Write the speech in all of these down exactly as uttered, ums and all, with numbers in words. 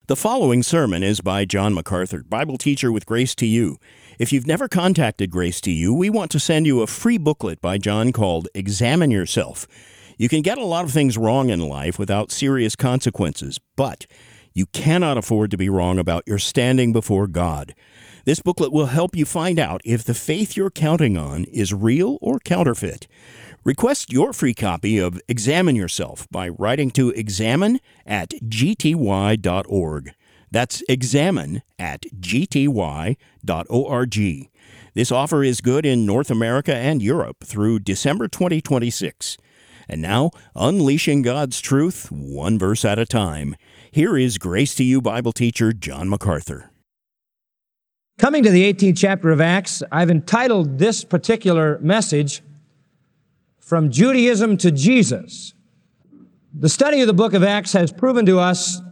The following sermon is by John MacArthur, Bible teacher with Grace to You. If you've never contacted Grace to You, we want to send you a free booklet by John called Examine Yourself. You can get a lot of things wrong in life without serious consequences, but you cannot afford to be wrong about your standing before God. This booklet will help you find out if the faith you're counting on is real or counterfeit. Request your free copy of Examine Yourself by writing to examine at g t y dot org. That's examine at g t y dot org. This offer is good in North America and Europe through December twenty twenty-six. And now, unleashing God's truth, one verse at a time. Here is Grace to You Bible teacher John MacArthur. Coming to the eighteenth chapter of Acts, I've entitled this particular message, From Judaism to Jesus. The study of the book of Acts has proven to us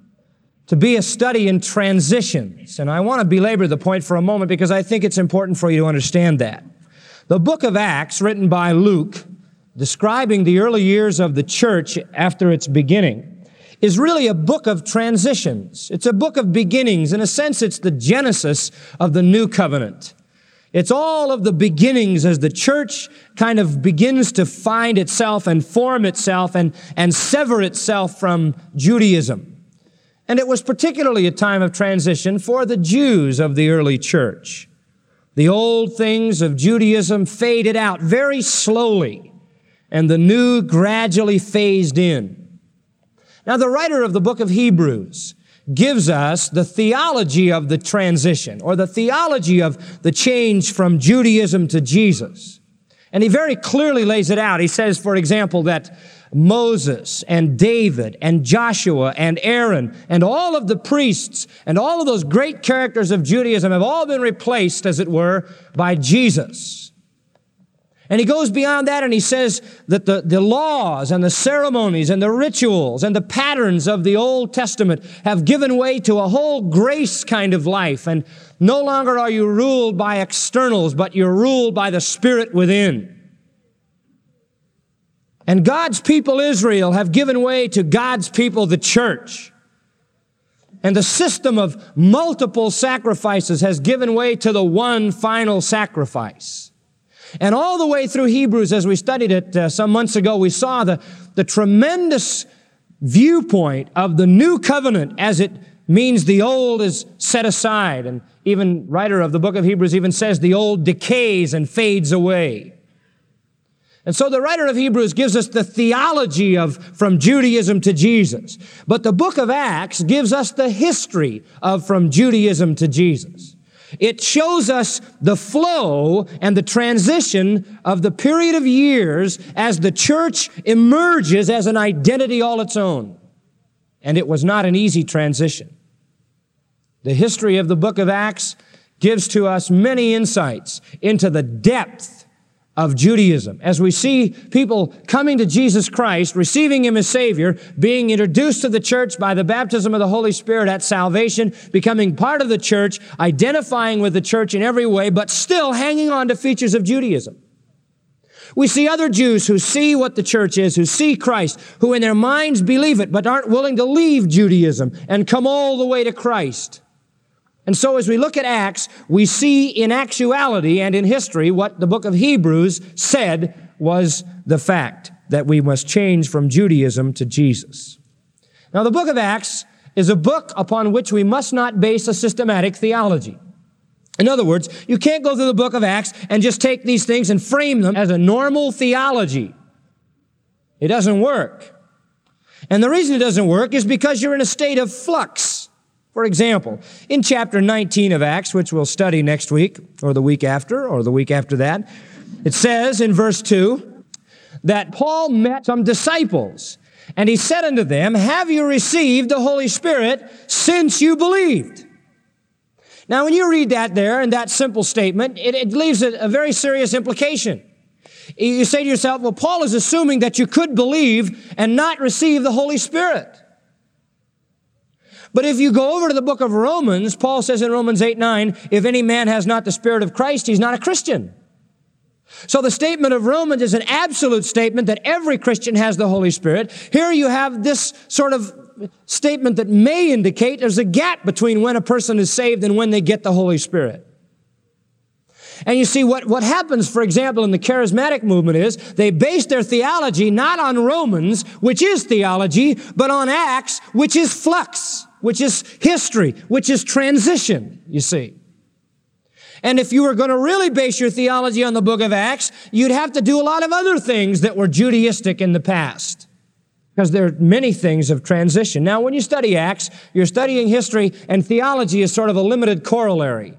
to be a study in transitions, and I want to belabor the point for a moment because I think it's important for you to understand that. The book of Acts, written by Luke, describing the early years of the church after its beginning, is really a book of transitions. It's a book of beginnings. In a sense, it's the genesis of the new covenant. It's all of the beginnings as the church kind of begins to find itself and form itself and, and sever itself from Judaism. And it was particularly a time of transition for the Jews of the early church. The old things of Judaism faded out very slowly, and the new gradually phased in. Now, the writer of the book of Hebrews gives us the theology of the transition, or the theology of the change from Judaism to Jesus. And he very clearly lays it out. He says, for example, that Moses and David and Joshua and Aaron and all of the priests and all of those great characters of Judaism have all been replaced, as it were, by Jesus. And he goes beyond that and he says that the, the laws and the ceremonies and the rituals and the patterns of the Old Testament have given way to a whole grace kind of life. And no longer are you ruled by externals, but you're ruled by the Spirit within. And God's people, Israel, have given way to God's people, the church. And the system of multiple sacrifices has given way to the one final sacrifice. And all the way through Hebrews, as we studied it uh, some months ago, we saw the, the tremendous viewpoint of the new covenant as it means the old is set aside. And even writer of the book of Hebrews even says the old decays and fades away. And so the writer of Hebrews gives us the theology of from Judaism to Jesus. But the book of Acts gives us the history of from Judaism to Jesus. It shows us the flow and the transition of the period of years as the church emerges as an identity all its own. And it was not an easy transition. The history of the book of Acts gives to us many insights into the depth of Judaism. As we see people coming to Jesus Christ, receiving Him as Savior, being introduced to the church by the baptism of the Holy Spirit at salvation, becoming part of the church, identifying with the church in every way, but still hanging on to features of Judaism. We see other Jews who see what the church is, who see Christ, who in their minds believe it, but aren't willing to leave Judaism and come all the way to Christ. And so as we look at Acts, we see in actuality and in history what the book of Hebrews said was the fact, that we must change from Judaism to Jesus. Now, the book of Acts is a book upon which we must not base a systematic theology. In other words, you can't go through the book of Acts and just take these things and frame them as a normal theology. It doesn't work. And the reason it doesn't work is because you're in a state of flux. For example, in chapter nineteen of Acts, which we'll study next week, or the week after, or the week after that, it says in verse two that Paul met some disciples, and he said unto them, "Have you received the Holy Spirit since you believed?" Now, when you read that there in that simple statement, it, it leaves a, a very serious implication. You say to yourself, well, Paul is assuming that you could believe and not receive the Holy Spirit. But if you go over to the book of Romans, Paul says in Romans eight nine, if any man has not the Spirit of Christ, he's not a Christian. So the statement of Romans is an absolute statement that every Christian has the Holy Spirit. Here you have this sort of statement that may indicate there's a gap between when a person is saved and when they get the Holy Spirit. And you see, what, what happens, for example, in the charismatic movement is they base their theology not on Romans, which is theology, but on Acts, which is flux, which is history, which is transition, you see. And if you were going to really base your theology on the book of Acts, you'd have to do a lot of other things that were Judaistic in the past, because there are many things of transition. Now, when you study Acts, you're studying history, and theology is sort of a limited corollary.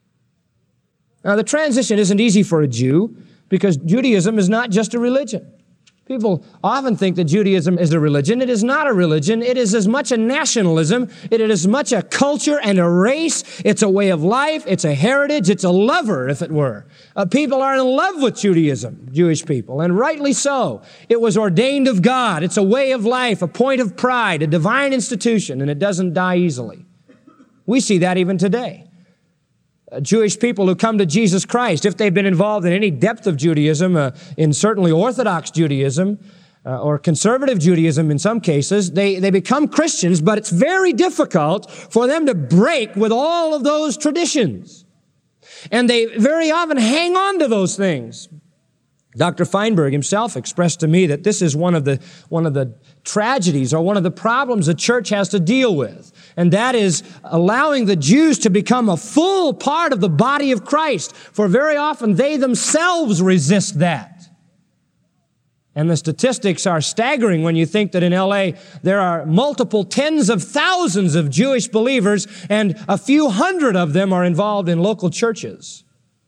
Now, the transition isn't easy for a Jew because Judaism is not just a religion. People often think that Judaism is a religion. It is not a religion. It is as much a nationalism. It is as much a culture and a race. It's a way of life. It's a heritage. It's a lover, if it were. Uh, people are in love with Judaism, Jewish people, and rightly so. It was ordained of God. It's a way of life, a point of pride, a divine institution, and it doesn't die easily. We see that even today. Jewish people who come to Jesus Christ, if they've been involved in any depth of Judaism, uh, in certainly Orthodox Judaism, uh, or conservative Judaism in some cases, they, they become Christians, but it's very difficult for them to break with all of those traditions. And they very often hang on to those things. Doctor Feinberg himself expressed to me that this is one of the, one of the tragedies or one of the problems the church has to deal with. And that is allowing the Jews to become a full part of the body of Christ. For very often they themselves resist that. And the statistics are staggering when you think that in L A there are multiple tens of thousands of Jewish believers and a few hundred of them are involved in local churches.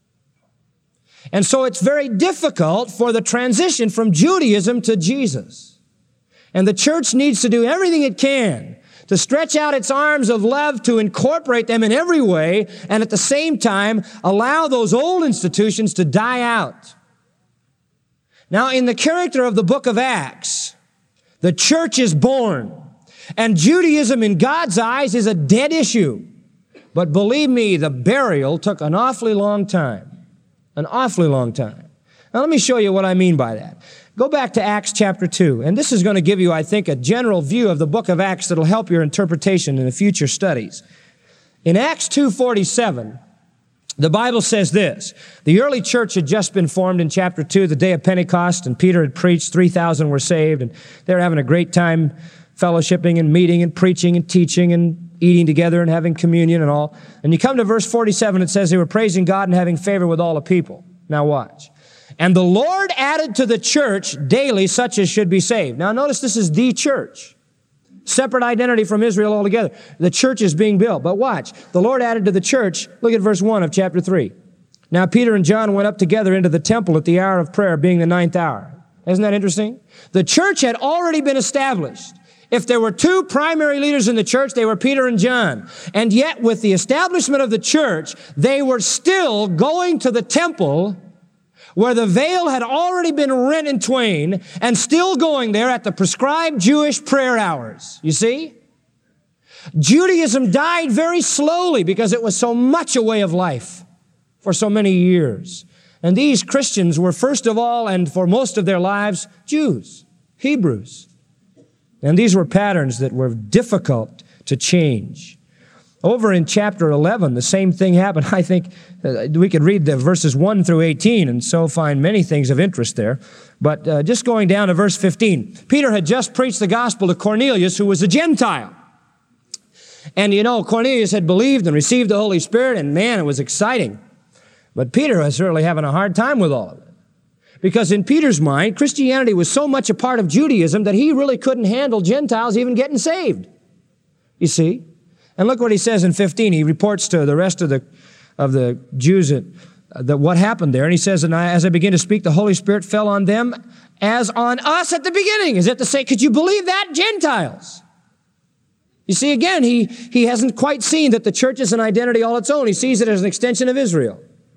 And so it's very difficult for the transition from Judaism to Jesus. And the church needs to do everything it can to stretch out its arms of love to incorporate them in every way and at the same time allow those old institutions to die out. Now, in the character of the book of Acts, the church is born, and Judaism in God's eyes is a dead issue. But believe me, the burial took an awfully long time. An awfully long time. Now, let me show you what I mean by that. Go back to Acts chapter two, and this is going to give you, I think, a general view of the book of Acts that will help your interpretation in the future studies. In Acts two forty-seven, the Bible says this: the early church had just been formed in chapter two, the day of Pentecost, and Peter had preached, three thousand were saved, and they were having a great time fellowshipping and meeting and preaching and teaching and eating together and having communion and all. And you come to verse forty-seven, it says they were praising God and having favor with all the people. Now watch. And the Lord added to the church daily such as should be saved. Now notice this is the church. Separate identity from Israel altogether. The church is being built. But watch. The Lord added to the church, look at verse one of chapter three. Now Peter and John went up together into the temple at the hour of prayer, being the ninth hour. Isn't that interesting? The church had already been established. If there were two primary leaders in the church, they were Peter and John. And yet, with the establishment of the church, they were still going to the temple where the veil had already been rent in twain and still going there at the prescribed Jewish prayer hours. You see? Judaism died very slowly because it was so much a way of life for so many years. And these Christians were first of all, and for most of their lives, Jews, Hebrews. And these were patterns that were difficult to change. Over in chapter eleven, the same thing happened. I think uh, we could read the verses one through eighteen and so find many things of interest there. But uh, just going down to verse fifteen, Peter had just preached the gospel to Cornelius, who was a Gentile. And you know, Cornelius had believed and received the Holy Spirit, and man, it was exciting. But Peter was certainly having a hard time with all of it. Because in Peter's mind, Christianity was so much a part of Judaism that he really couldn't handle Gentiles even getting saved. You see? And look what he says in fifteen. He reports to the rest of the of the Jews that, that what happened there. And he says, and I, as I began to speak, the Holy Spirit fell on them as on us at the beginning. Is it to say, could you believe that? Gentiles. You see, again, he, he hasn't quite seen that the church is an identity all its own. He sees it as an extension of Israel.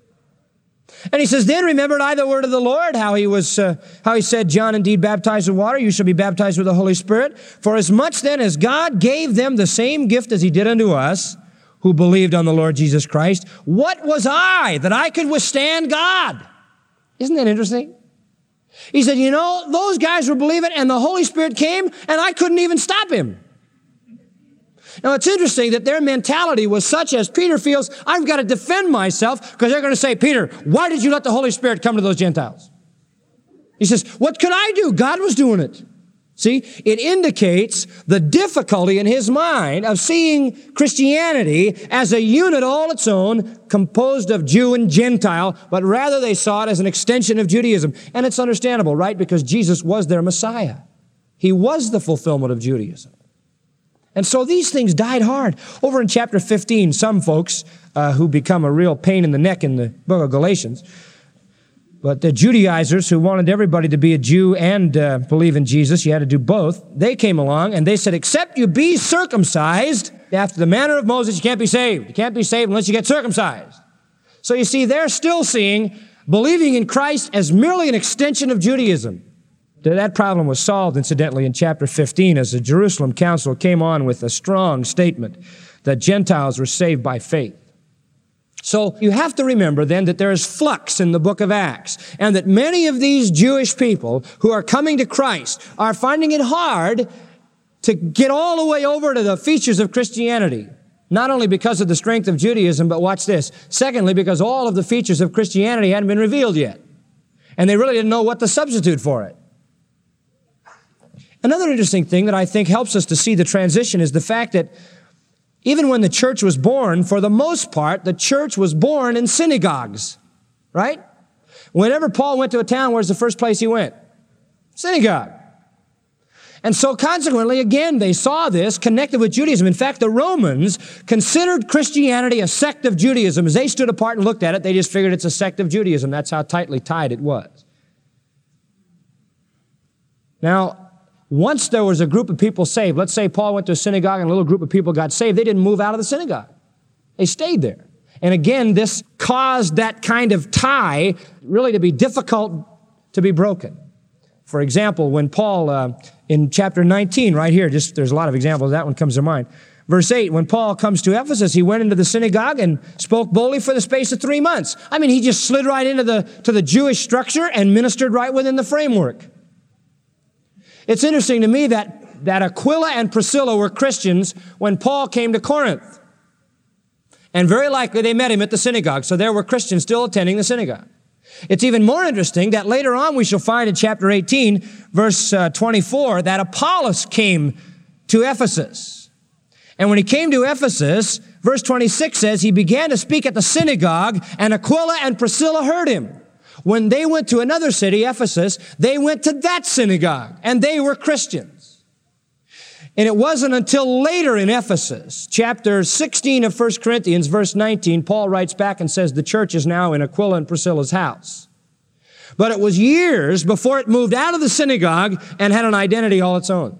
And he says, then remembered I the word of the Lord, how he was, uh, how he said, John indeed baptized with water, you shall be baptized with the Holy Spirit. For as much then as God gave them the same gift as he did unto us, who believed on the Lord Jesus Christ, what was I that I could withstand God? Isn't that interesting? He said, you know, those guys were believing and the Holy Spirit came and I couldn't even stop him. Now, it's interesting that their mentality was such as Peter feels, I've got to defend myself because they're going to say, Peter, why did you let the Holy Spirit come to those Gentiles? He says, what could I do? God was doing it. See, it indicates the difficulty in his mind of seeing Christianity as a unit all its own, composed of Jew and Gentile, but rather they saw it as an extension of Judaism. And it's understandable, right? Because Jesus was their Messiah. He was the fulfillment of Judaism. And so these things died hard. Over in chapter fifteen, some folks uh, who become a real pain in the neck in the book of Galatians, but the Judaizers who wanted everybody to be a Jew and uh, believe in Jesus, you had to do both, they came along and they said, except you be circumcised after the manner of Moses, you can't be saved. You can't be saved unless you get circumcised. So you see, they're still seeing believing in Christ as merely an extension of Judaism. That problem was solved, incidentally, in chapter fifteen as the Jerusalem Council came on with a strong statement that Gentiles were saved by faith. So you have to remember then that there is flux in the book of Acts, and that many of these Jewish people who are coming to Christ are finding it hard to get all the way over to the features of Christianity. Not only because of the strength of Judaism, but watch this. Secondly, because all of the features of Christianity hadn't been revealed yet. And they really didn't know what to substitute for it. Another interesting thing that I think helps us to see the transition is the fact that even when the church was born, for the most part, the church was born in synagogues, right? Whenever Paul went to a town, where's the first place he went? Synagogue. And so consequently, again, they saw this connected with Judaism. In fact, the Romans considered Christianity a sect of Judaism. As they stood apart and looked at it, they just figured it's a sect of Judaism. That's how tightly tied it was. Now, once there was a group of people saved, let's say Paul went to a synagogue and a little group of people got saved, they didn't move out of the synagogue. They stayed there. And again, this caused that kind of tie really to be difficult to be broken. For example, when Paul, uh, in chapter nineteen, right here, just there's a lot of examples, that one comes to mind. Verse eight, when Paul comes to Ephesus, he went into the synagogue and spoke boldly for the space of three months. I mean, he just slid right into the, to the Jewish structure and ministered right within the framework. It's interesting to me that, that Aquila and Priscilla were Christians when Paul came to Corinth. And very likely they met him at the synagogue. So there were Christians still attending the synagogue. It's even more interesting that later on we shall find in chapter eighteen, verse uh, twenty-four, that Apollos came to Ephesus. And when he came to Ephesus, verse twenty-six says, he began to speak at the synagogue, and Aquila and Priscilla heard him. When they went to another city, Ephesus, they went to that synagogue, and they were Christians. And it wasn't until later in Ephesus, chapter sixteen of First Corinthians, verse nineteen, Paul writes back and says the church is now in Aquila and Priscilla's house. But it was years before it moved out of the synagogue and had an identity all its own.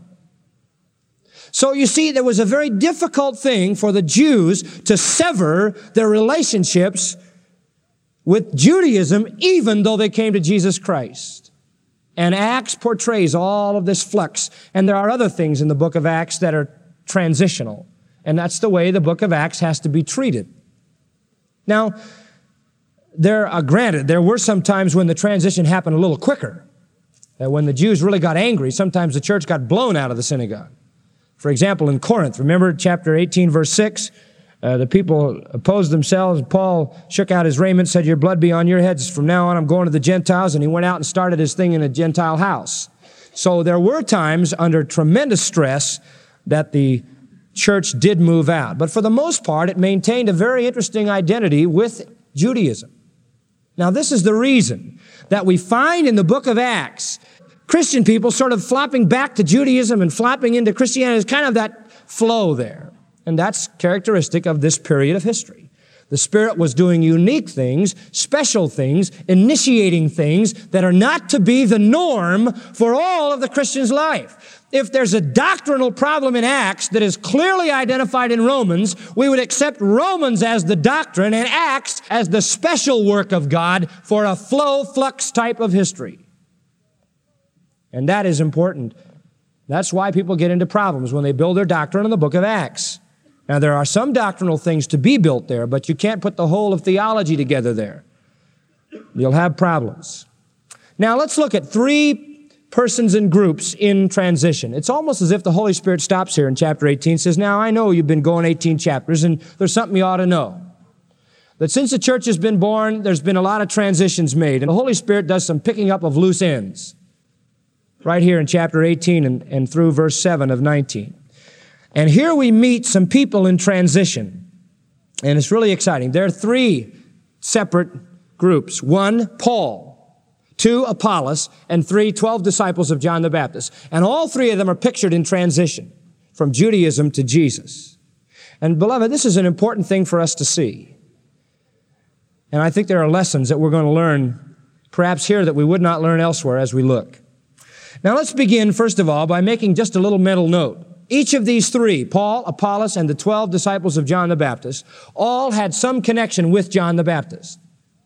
So you see, there was a very difficult thing for the Jews to sever their relationships with Judaism, even though they came to Jesus Christ. And Acts portrays all of this flux. And there are other things in the book of Acts that are transitional. And that's the way the book of Acts has to be treated. Now, there, uh, granted, there were some times when the transition happened a little quicker. Uh, when the Jews really got angry, sometimes the church got blown out of the synagogue. For example, in Corinth, remember chapter eighteen, verse six? Uh, the people opposed themselves. Paul shook out his raiment, said, your blood be on your heads. From now on, I'm going to the Gentiles. And he went out and started his thing in a Gentile house. So there were times under tremendous stress that the church did move out. But for the most part, it maintained a very interesting identity with Judaism. Now, this is the reason that we find in the book of Acts Christian people sort of flopping back to Judaism and flopping into Christianity. There's kind of that flow there. And that's characteristic of this period of history. The Spirit was doing unique things, special things, initiating things that are not to be the norm for all of the Christian's life. If there's a doctrinal problem in Acts that is clearly identified in Romans, we would accept Romans as the doctrine and Acts as the special work of God for a flow, flux type of history. And that is important. That's why people get into problems when they build their doctrine on the book of Acts. Now, there are some doctrinal things to be built there, but you can't put the whole of theology together there. You'll have problems. Now, let's look at three persons and groups in transition. It's almost as if the Holy Spirit stops here in chapter eighteen and says, now I know you've been going eighteen chapters and there's something you ought to know. That since the church has been born, there's been a lot of transitions made. And the Holy Spirit does some picking up of loose ends. Right here in chapter eighteen and, and through verse seven of nineteen. And here we meet some people in transition. And it's really exciting. There are three separate groups. One, Paul. Two, Apollos. And three, twelve disciples of John the Baptist. And all three of them are pictured in transition from Judaism to Jesus. And beloved, this is an important thing for us to see. And I think there are lessons that we're going to learn, perhaps here, that we would not learn elsewhere as we look. Now let's begin, first of all, by making just a little mental note. Each of these three, Paul, Apollos, and the twelve disciples of John the Baptist, all had some connection with John the Baptist.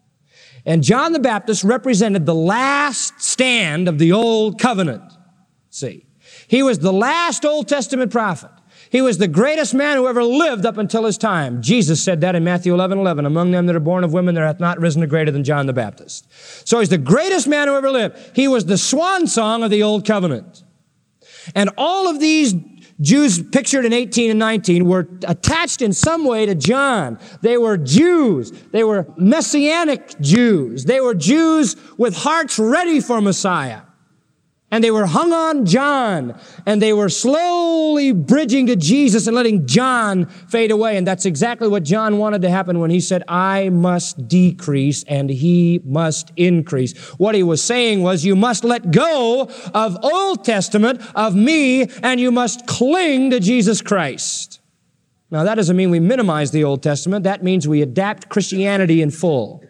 And John the Baptist represented the last stand of the Old Covenant. See, he was the last Old Testament prophet. He was the greatest man who ever lived up until his time. Jesus said that in Matthew eleven eleven. Among them that are born of women, there hath not risen a greater than John the Baptist. So he's the greatest man who ever lived. He was the swan song of the Old Covenant. And all of these Jews pictured in eighteen and nineteen were attached in some way to John. They were Jews. They were Messianic Jews. They were Jews with hearts ready for Messiah. And they were hung on John, and they were slowly bridging to Jesus and letting John fade away. And that's exactly what John wanted to happen when he said, I must decrease and he must increase. What he was saying was, you must let go of Old Testament, of me, and you must cling to Jesus Christ. Now, that doesn't mean we minimize the Old Testament. That means we adapt Christianity in full.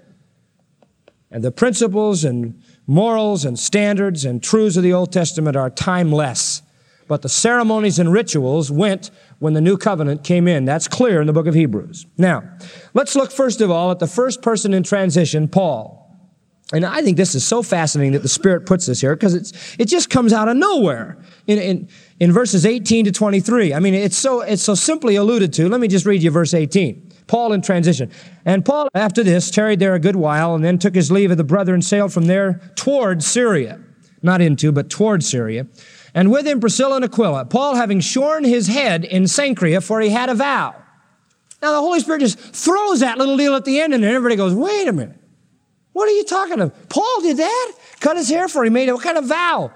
And the principles and morals and standards and truths of the Old Testament are timeless. But the ceremonies and rituals went when the new covenant came in. That's clear in the book of Hebrews. Now, let's look first of all at the first person in transition, Paul. And I think this is so fascinating that the Spirit puts this here because it's it just comes out of nowhere in, in, in verses eighteen to twenty-three. I mean, it's so it's so simply alluded to. Let me just read you verse eighteen. Paul in transition. And Paul, after this, tarried there a good while, and then took his leave of the brethren, sailed from there toward Syria. Not into, but toward Syria. And with him Priscilla and Aquila. Paul having shorn his head in Cenchrea, for he had a vow. Now the Holy Spirit just throws that little deal at the end, and everybody goes, wait a minute. What are you talking about? Paul did that? Cut his hair for he made a what kind of vow?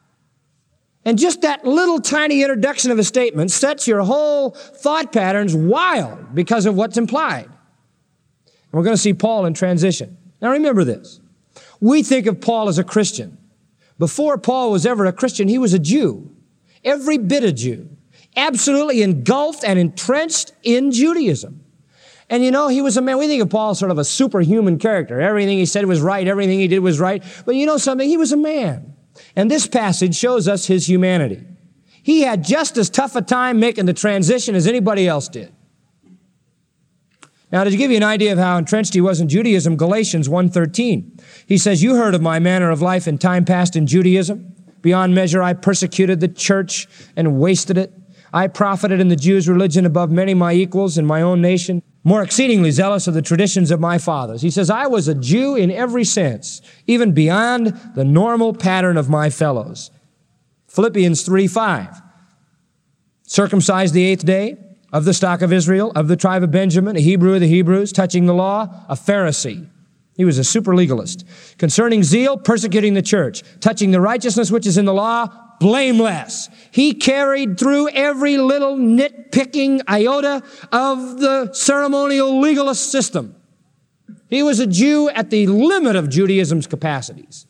And just that little tiny introduction of a statement sets your whole thought patterns wild because of what's implied. And we're going to see Paul in transition. Now remember this. We think of Paul as a Christian. Before Paul was ever a Christian, he was a Jew. Every bit a Jew. Absolutely engulfed and entrenched in Judaism. And you know, he was a man, we think of Paul as sort of a superhuman character. Everything he said was right, everything he did was right. But you know something? He was a man. And this passage shows us his humanity. He had just as tough a time making the transition as anybody else did. Now, to give you an idea of how entrenched he was in Judaism, Galatians one thirteen. He says, you heard of my manner of life in time past in Judaism. Beyond measure, I persecuted the church and wasted it. I profited in the Jews' religion above many my equals in my own nation, more exceedingly zealous of the traditions of my fathers. He says, I was a Jew in every sense, even beyond the normal pattern of my fellows. Philippians three five. Circumcised the eighth day, of the stock of Israel, of the tribe of Benjamin, a Hebrew of the Hebrews, touching the law, a Pharisee. He was a super legalist. Concerning zeal, persecuting the church. Touching the righteousness which is in the law, blameless. He carried through every little nitpicking iota of the ceremonial legalist system. He was a Jew at the limit of Judaism's capacities.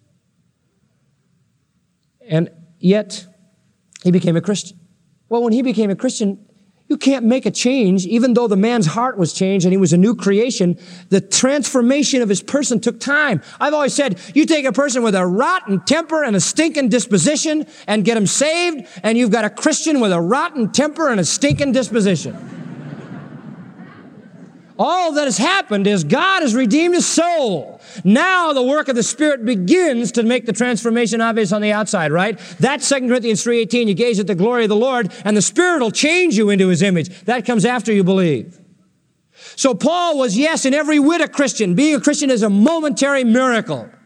And yet, he became a Christian. Well, when he became a Christian, you can't make a change, even though the man's heart was changed and he was a new creation. The transformation of his person took time. I've always said, you take a person with a rotten temper and a stinking disposition and get him saved, and you've got a Christian with a rotten temper and a stinking disposition. All that has happened is God has redeemed his soul. Now the work of the Spirit begins to make the transformation obvious on the outside, right? That's Second Corinthians three eighteen. You gaze at the glory of the Lord, and the Spirit will change you into his image. That comes after you believe. So Paul was, yes, in every whit a Christian. Being a Christian is a momentary miracle.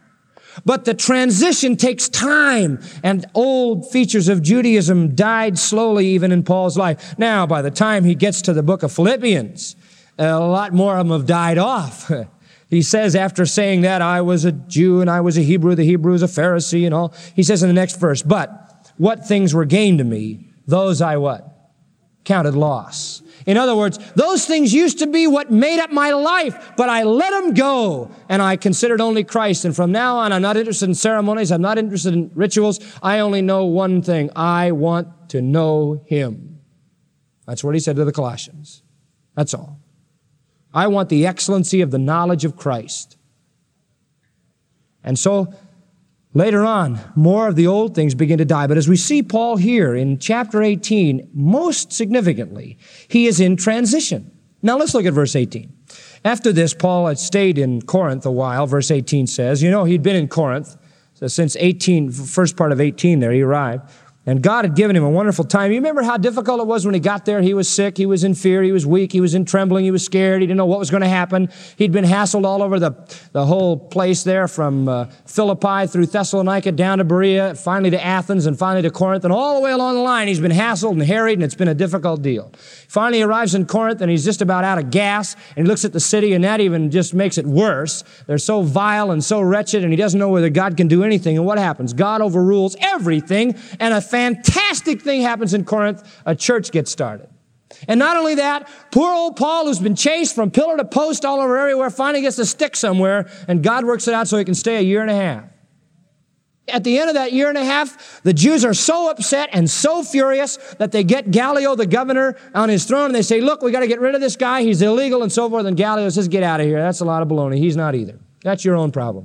But the transition takes time, and old features of Judaism died slowly even in Paul's life. Now, by the time he gets to the book of Philippians, a lot more of them have died off. He says, after saying that, I was a Jew and I was a Hebrew, the Hebrew is a Pharisee and all. He says in the next verse, but what things were gained to me, those I what? Counted loss. In other words, those things used to be what made up my life, but I let them go, and I considered only Christ. And from now on, I'm not interested in ceremonies. I'm not interested in rituals. I only know one thing. I want to know Him. That's what he said to the Colossians. That's all. I want the excellency of the knowledge of Christ. And so, later on, more of the old things begin to die. But as we see Paul here in chapter eighteen, most significantly, he is in transition. Now let's look at verse eighteen. After this, Paul had stayed in Corinth a while. Verse eighteen says, you know, he'd been in Corinth so since eighteen, first part of eighteen there, he arrived. And God had given him a wonderful time. You remember how difficult it was when he got there? He was sick, he was in fear, he was weak, he was in trembling, he was scared, he didn't know what was going to happen. He'd been hassled all over the, the whole place there, from uh, Philippi through Thessalonica down to Berea, finally to Athens, and finally to Corinth, and all the way along the line he's been hassled and harried, and it's been a difficult deal. Finally he arrives in Corinth, and he's just about out of gas, and he looks at the city, and that even just makes it worse. They're so vile and so wretched, and he doesn't know whether God can do anything. And what happens? God overrules everything, and a fantastic thing happens in Corinth. A church gets started. And not only that, poor old Paul, who's been chased from pillar to post all over everywhere, finally gets to stick somewhere, and God works it out so he can stay a year and a half. At the end of that year and a half, the Jews are so upset and so furious that they get Gallio, the governor, on his throne, and they say, look, we got to get rid of this guy. He's illegal and so forth. And Gallio says, get out of here. That's a lot of baloney. He's not either. That's your own problem.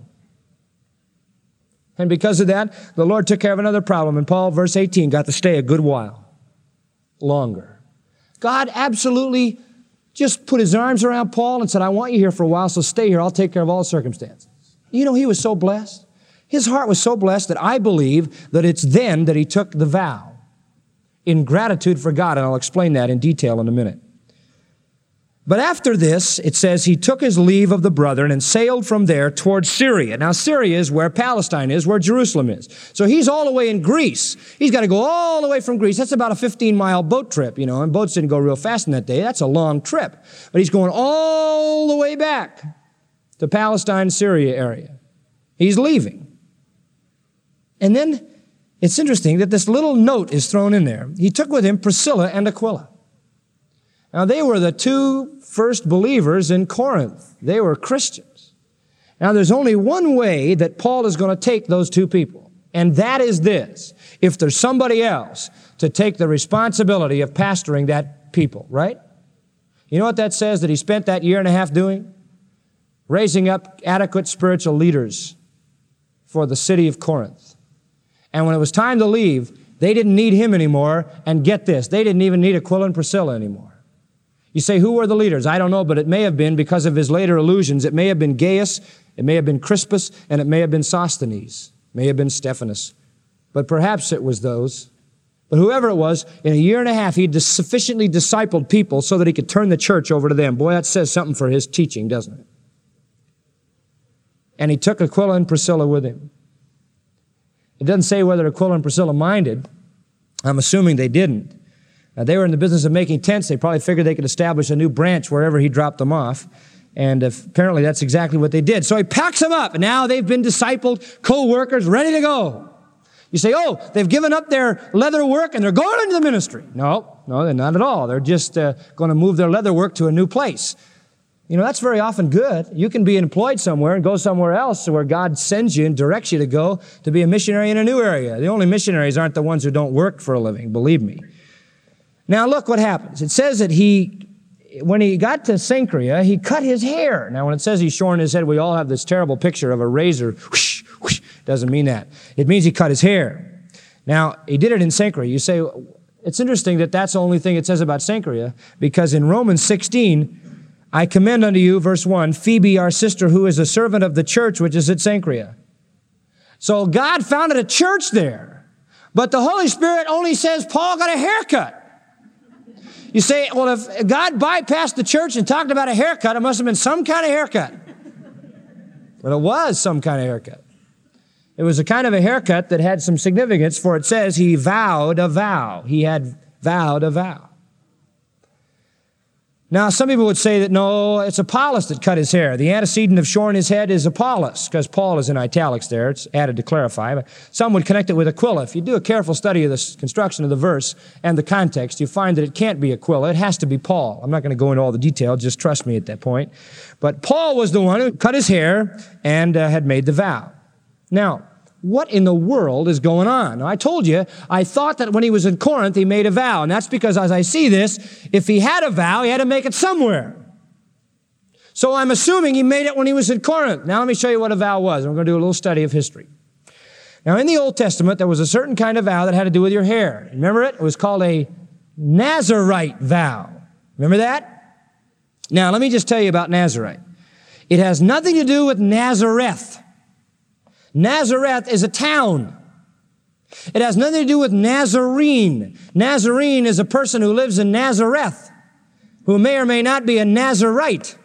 And because of that, the Lord took care of another problem. And Paul, verse eighteen, got to stay a good while longer. God absolutely just put his arms around Paul and said, I want you here for a while, so stay here. I'll take care of all circumstances. You know, he was so blessed. His heart was so blessed that I believe that it's then that he took the vow in gratitude for God. And I'll explain that in detail in a minute. But after this, it says he took his leave of the brethren and sailed from there towards Syria. Now, Syria is where Palestine is, where Jerusalem is. So he's all the way in Greece. He's got to go all the way from Greece. That's about a fifteen-mile boat trip, you know, and boats didn't go real fast in that day. That's a long trip. But he's going all the way back to Palestine, Syria area. He's leaving. And then it's interesting that this little note is thrown in there. He took with him Priscilla and Aquila. Now, they were the two first believers in Corinth. They were Christians. Now, there's only one way that Paul is going to take those two people, and that is this: if there's somebody else to take the responsibility of pastoring that people, right? You know what that says that he spent that year and a half doing? Raising up adequate spiritual leaders for the city of Corinth. And when it was time to leave, they didn't need him anymore, and get this, they didn't even need Aquila and Priscilla anymore. You say, who were the leaders? I don't know, but it may have been, because of his later allusions, it may have been Gaius, it may have been Crispus, and it may have been Sosthenes, it may have been Stephanus. But perhaps it was those. But whoever it was, in a year and a half, he sufficiently discipled people so that he could turn the church over to them. Boy, that says something for his teaching, doesn't it? And he took Aquila and Priscilla with him. It doesn't say whether Aquila and Priscilla minded. I'm assuming they didn't. Now, they were in the business of making tents. They probably figured they could establish a new branch wherever he dropped them off. And if, apparently that's exactly what they did. So he packs them up, and now they've been discipled, co-workers, ready to go. You say, oh, they've given up their leather work and they're going into the ministry. No, no, they're not at all. They're just uh, going to move their leather work to a new place. You know, that's very often good. You can be employed somewhere and go somewhere else where God sends you and directs you to go to be a missionary in a new area. The only missionaries aren't the ones who don't work for a living, believe me. Now look what happens. It says that he, when he got to Cenchrea, he cut his hair. Now when it says he's shorn his head, we all have this terrible picture of a razor. Whoosh, whoosh. Doesn't mean that. It means he cut his hair. Now, he did it in Cenchrea. You say, it's interesting that that's the only thing it says about Cenchrea, because in Romans sixteen, I commend unto you, verse one, Phoebe, our sister, who is a servant of the church which is at Cenchrea. So God founded a church there, but the Holy Spirit only says Paul got a haircut. You say, well, if God bypassed the church and talked about a haircut, it must have been some kind of haircut. But it was some kind of haircut. It was a kind of a haircut that had some significance, for it says he vowed a vow. He had vowed a vow. Now, some people would say that, no, it's Apollos that cut his hair. The antecedent of shorn his head is Apollos, because Paul is in italics there. It's added to clarify. But some would connect it with Aquila. If you do a careful study of the construction of the verse and the context, you find that it can't be Aquila. It has to be Paul. I'm not going to go into all the detail. Just trust me at that point. But Paul was the one who cut his hair and uh, had made the vow. Now, what in the world is going on? Now, I told you, I thought that when he was in Corinth, he made a vow. And that's because as I see this, if he had a vow, he had to make it somewhere. So I'm assuming he made it when he was in Corinth. Now let me show you what a vow was. And we're going to do a little study of history. Now in the Old Testament, there was a certain kind of vow that had to do with your hair. Remember it? It was called a Nazirite vow. Remember that? Now let me just tell you about Nazirite. It has nothing to do with Nazareth. Nazareth is a town. It has nothing to do with Nazarene. Nazarene is a person who lives in Nazareth, who may or may not be a Nazarite.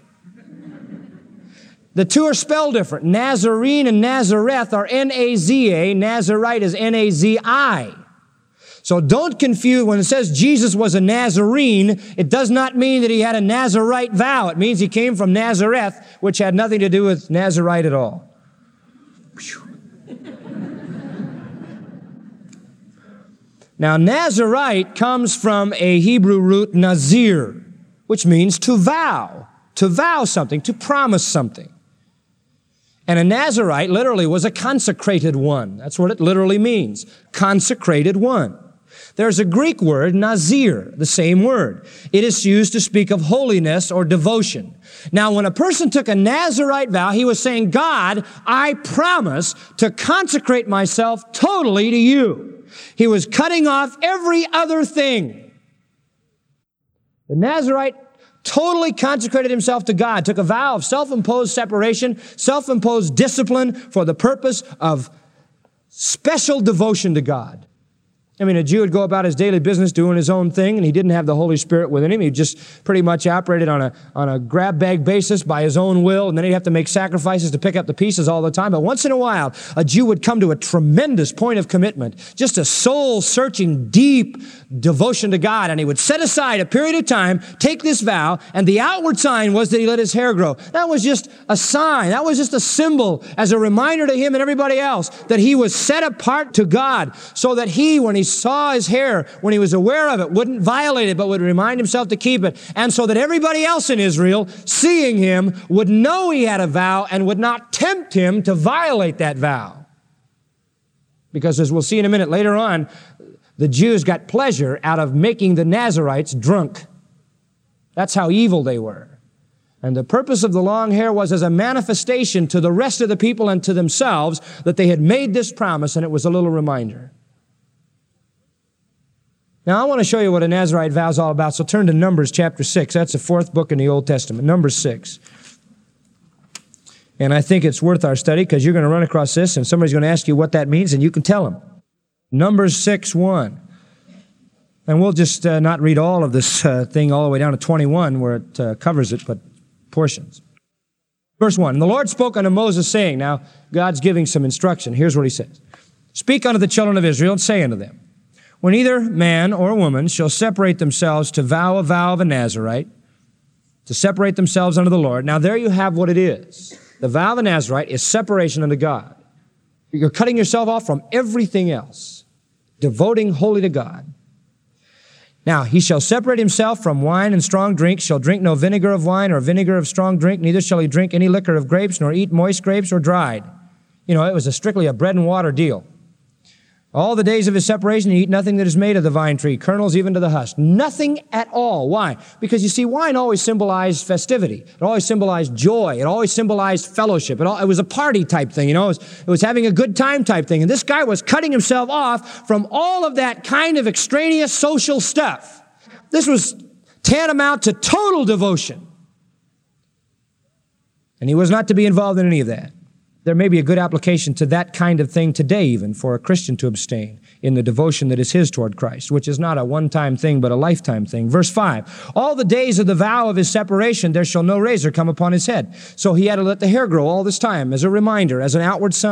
The two are spelled different. Nazarene and Nazareth are N A Z A. Nazarite is N A Z I. So don't confuse, when it says Jesus was a Nazarene, it does not mean that he had a Nazarite vow. It means he came from Nazareth, which had nothing to do with Nazarite at all. Now, Nazarite comes from a Hebrew root, nazir, which means to vow, to vow something, to promise something. And a Nazarite literally was a consecrated one. That's what it literally means, consecrated one. There's a Greek word, nazir, the same word. It is used to speak of holiness or devotion. Now, when a person took a Nazarite vow, he was saying, God, I promise to consecrate myself totally to you. He was cutting off every other thing. The Nazarite totally consecrated himself to God, took a vow of self-imposed separation, self-imposed discipline for the purpose of special devotion to God. I mean, a Jew would go about his daily business doing his own thing, and he didn't have the Holy Spirit within him. He just pretty much operated on a, on a grab bag basis by his own will, and then he'd have to make sacrifices to pick up the pieces all the time. But once in a while, a Jew would come to a tremendous point of commitment, just a soul-searching, deep devotion to God, and he would set aside a period of time, take this vow, and the outward sign was that he let his hair grow. That was just a sign. That was just a symbol as a reminder to him and everybody else that he was set apart to God, so that he, when he saw his hair, when he was aware of it, wouldn't violate it, but would remind himself to keep it. And so that everybody else in Israel, seeing him, would know he had a vow and would not tempt him to violate that vow. Because as we'll see in a minute later on, the Jews got pleasure out of making the Nazarites drunk. That's how evil they were. And the purpose of the long hair was as a manifestation to the rest of the people and to themselves that they had made this promise, and it was a little reminder. Now, I want to show you what a Nazarite vow is all about, so turn to Numbers chapter six. That's the fourth book in the Old Testament, Numbers six. And I think it's worth our study because you're going to run across this and somebody's going to ask you what that means, and you can tell them. Numbers six one. And we'll just uh, not read all of this uh, thing all the way down to twenty-one where it uh, covers it, but portions. Verse one, and the Lord spoke unto Moses, saying, now God's giving some instruction. Here's what he says. Speak unto the children of Israel and say unto them, when either man or woman shall separate themselves to vow a vow of a Nazarite, to separate themselves unto the Lord. Now there you have what it is. The vow of a Nazarite is separation unto God. You're cutting yourself off from everything else, devoting wholly to God. Now, he shall separate himself from wine and strong drink, shall drink no vinegar of wine or vinegar of strong drink, neither shall he drink any liquor of grapes, nor eat moist grapes or dried. You know, it was a strictly a bread and water deal. All the days of his separation, he eat nothing that is made of the vine tree, kernels even to the husk. Nothing at all. Why? Because you see, wine always symbolized festivity. It always symbolized joy. It always symbolized fellowship. It, all, it was a party type thing, you know. It was, it was having a good time type thing. And this guy was cutting himself off from all of that kind of extraneous social stuff. This was tantamount to total devotion. And he was not to be involved in any of that. There may be a good application to that kind of thing today even for a Christian to abstain in the devotion that is his toward Christ, which is not a one-time thing but a lifetime thing. Verse five, all the days of the vow of his separation there shall no razor come upon his head. So he had to let the hair grow all this time as a reminder, as an outward sign.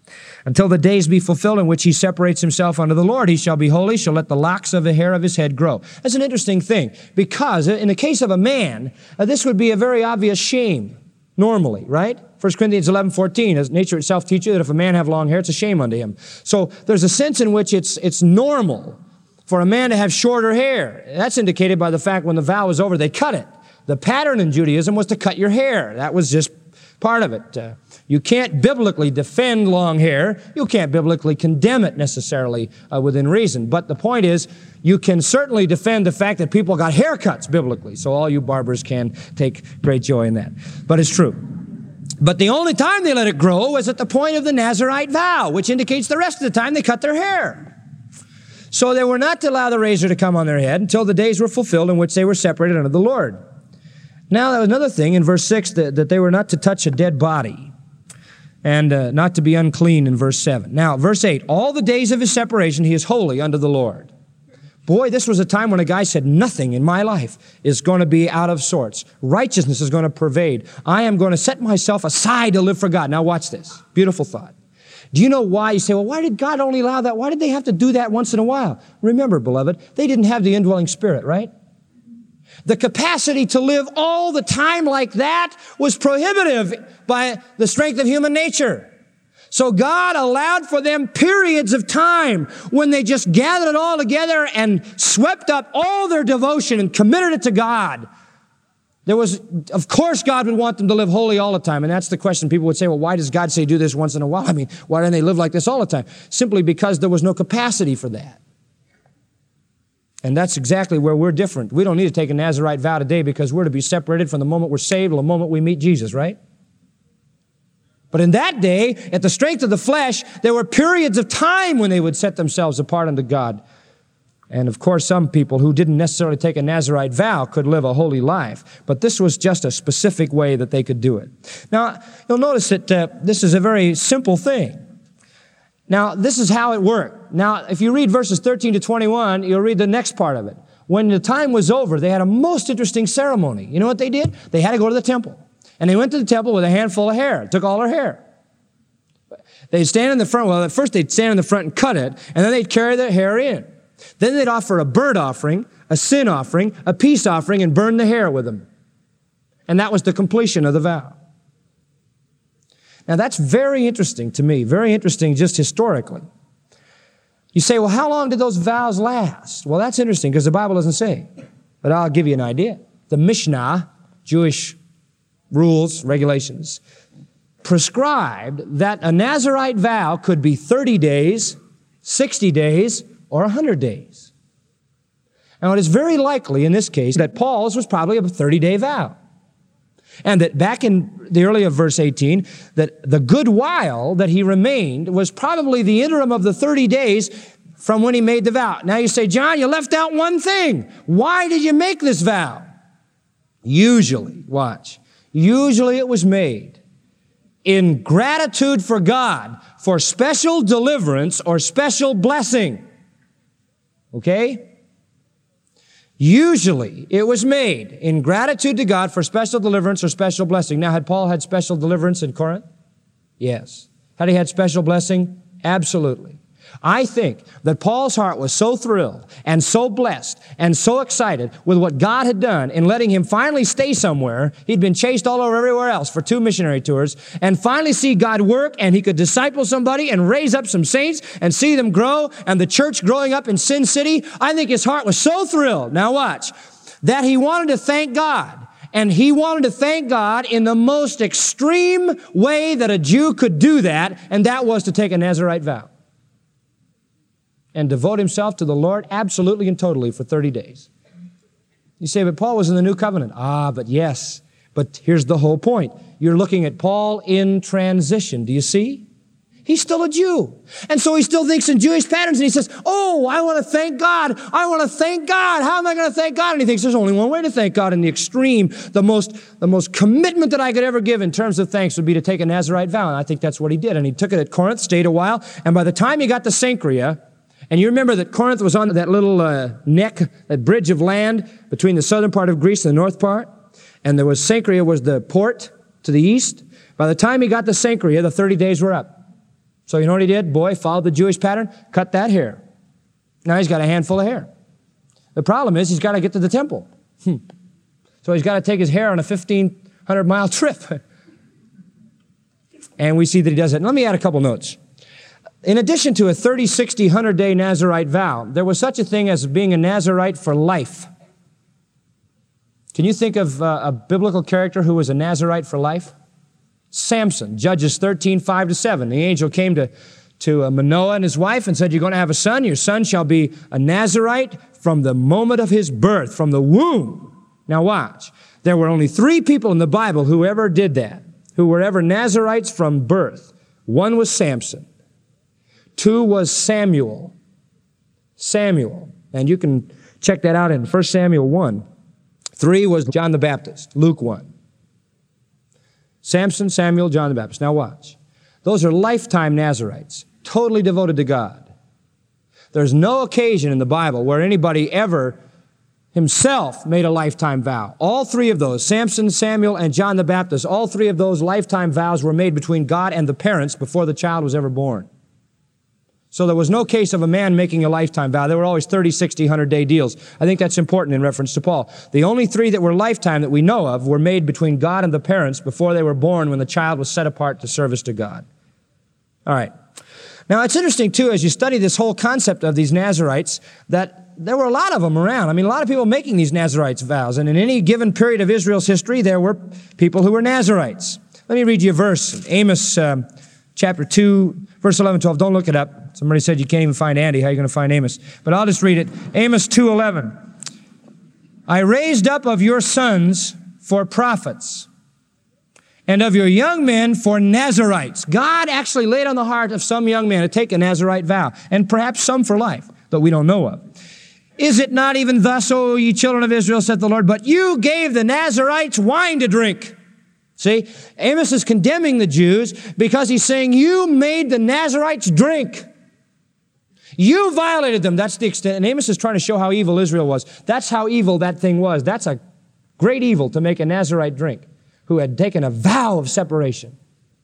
Until the days be fulfilled in which he separates himself unto the Lord. He shall be holy, shall let the locks of the hair of his head grow. That's an interesting thing, because in the case of a man, uh, this would be a very obvious shame, normally, right? First Corinthians eleven fourteen, as nature itself teaches you that if a man have long hair, it's a shame unto him. So there's a sense in which it's, it's normal for a man to have shorter hair. That's indicated by the fact when the vow was over, they cut it. The pattern in Judaism was to cut your hair. That was just part of it. Uh, you can't biblically defend long hair. You can't biblically condemn it necessarily uh, within reason. But the point is, you can certainly defend the fact that people got haircuts biblically. So all you barbers can take great joy in that. But it's true. But the only time they let it grow was at the point of the Nazirite vow, which indicates the rest of the time they cut their hair. So they were not to allow the razor to come on their head until the days were fulfilled in which they were separated unto the Lord. Now, that was another thing in verse six, that, that they were not to touch a dead body and uh, not to be unclean in verse seven. Now, verse eight, all the days of his separation he is holy unto the Lord. Boy, this was a time when a guy said, nothing in my life is going to be out of sorts. Righteousness is going to pervade. I am going to set myself aside to live for God. Now, watch this. Beautiful thought. Do you know why? You say, well, why did God only allow that? Why did they have to do that once in a while? Remember, beloved, they didn't have the indwelling Spirit, right? The capacity to live all the time like that was prohibitive by the strength of human nature. So God allowed for them periods of time when they just gathered it all together and swept up all their devotion and committed it to God. There was, of course, God would want them to live holy all the time. And that's the question. People would say, well, why does God say do this once in a while? I mean, why don't they live like this all the time? Simply because there was no capacity for that. And that's exactly where we're different. We don't need to take a Nazirite vow today because we're to be separated from the moment we're saved till the moment we meet Jesus, right? But in that day, at the strength of the flesh, there were periods of time when they would set themselves apart unto God. And of course, some people who didn't necessarily take a Nazirite vow could live a holy life. But this was just a specific way that they could do it. Now, you'll notice that uh, this is a very simple thing. Now, this is how it worked. Now, if you read verses thirteen to twenty-one, you'll read the next part of it. When the time was over, they had a most interesting ceremony. You know what they did? They had to go to the temple. And they went to the temple with a handful of hair. It took all their hair. They'd stand in the front. Well, at first they'd stand in the front and cut it, and then they'd carry their hair in. Then they'd offer a burnt offering, a sin offering, a peace offering, and burn the hair with them. And that was the completion of the vow. Now, that's very interesting to me, very interesting just historically. You say, well, how long did those vows last? Well, that's interesting because the Bible doesn't say. But I'll give you an idea. The Mishnah, Jewish rules, regulations, prescribed that a Nazirite vow could be thirty days, sixty days, or one hundred days. Now, it is very likely in this case that Paul's was probably a thirty-day vow. And that back in the early of verse eighteen, that the good while that he remained was probably the interim of the thirty days from when he made the vow. Now you say, John, you left out one thing. Why did you make this vow? Usually, watch, usually it was made in gratitude for God for special deliverance or special blessing. Okay? Usually, it was made in gratitude to God for special deliverance or special blessing. Now, had Paul had special deliverance in Corinth? Yes. Had he had special blessing? Absolutely. I think that Paul's heart was so thrilled and so blessed and so excited with what God had done in letting him finally stay somewhere. He'd been chased all over everywhere else for two missionary tours and finally see God work, and he could disciple somebody and raise up some saints and see them grow, and the church growing up in Sin City. I think his heart was so thrilled. Now watch, that he wanted to thank God. And he wanted to thank God in the most extreme way that a Jew could do that, and that was to take a Nazirite vow and devote himself to the Lord absolutely and totally for thirty days. You say, but Paul was in the new covenant. Ah, but yes. But here's the whole point. You're looking at Paul in transition. Do you see? He's still a Jew. And so he still thinks in Jewish patterns, and he says, oh, I want to thank God. I want to thank God. How am I going to thank God? And he thinks there's only one way to thank God in the extreme. The most, the most commitment that I could ever give in terms of thanks would be to take a Nazirite vow. And I think that's what he did. And he took it at Corinth, stayed a while. And by the time he got to Cenchrea, and you remember that Corinth was on that little uh, neck, that bridge of land between the southern part of Greece and the north part. And there was Cenchrea was the port to the east. By the time he got to Cenchrea, the thirty days were up. So you know what he did? Boy, followed the Jewish pattern, cut that hair. Now he's got a handful of hair. The problem is he's got to get to the temple. Hmm. So he's got to take his hair on a fifteen hundred mile trip. And we see that he does it. And let me add a couple notes. In addition to a thirty, sixty, one hundred day Nazirite vow, there was such a thing as being a Nazirite for life. Can you think of uh, a biblical character who was a Nazirite for life? Samson, Judges thirteen, five to seven. The angel came to, to uh, Manoah and his wife and said, you're going to have a son. Your son shall be a Nazirite from the moment of his birth, from the womb. Now watch. There were only three people in the Bible who ever did that, who were ever Nazirites from birth. One was Samson. Two was Samuel. Samuel. And you can check that out in First Samuel one. Three was John the Baptist, Luke one. Samson, Samuel, John the Baptist. Now watch. Those are lifetime Nazirites, totally devoted to God. There's no occasion in the Bible where anybody ever himself made a lifetime vow. All three of those, Samson, Samuel, and John the Baptist, all three of those lifetime vows were made between God and the parents before the child was ever born. So there was no case of a man making a lifetime vow. There were always thirty, sixty, one hundred day deals. I think that's important in reference to Paul. The only three that were lifetime that we know of were made between God and the parents before they were born, when the child was set apart to service to God. All right. Now, it's interesting, too, as you study this whole concept of these Nazirites, that there were a lot of them around. I mean, a lot of people making these Nazirites vows. And in any given period of Israel's history, there were people who were Nazirites. Let me read you a verse. Amos um, chapter two, verse eleven, twelve. Don't look it up. Somebody said you can't even find Andy. How are you going to find Amos? But I'll just read it. Amos two eleven. I raised up of your sons for prophets, and of your young men for Nazirites. God actually laid on the heart of some young men to take a Nazirite vow, and perhaps some for life, that we don't know of. Is it not even thus, O ye children of Israel, saith the Lord, but you gave the Nazirites wine to drink. See, Amos is condemning the Jews because he's saying, you made the Nazirites drink. You violated them. That's the extent. And Amos is trying to show how evil Israel was. That's how evil that thing was. That's a great evil to make a Nazirite drink, who had taken a vow of separation.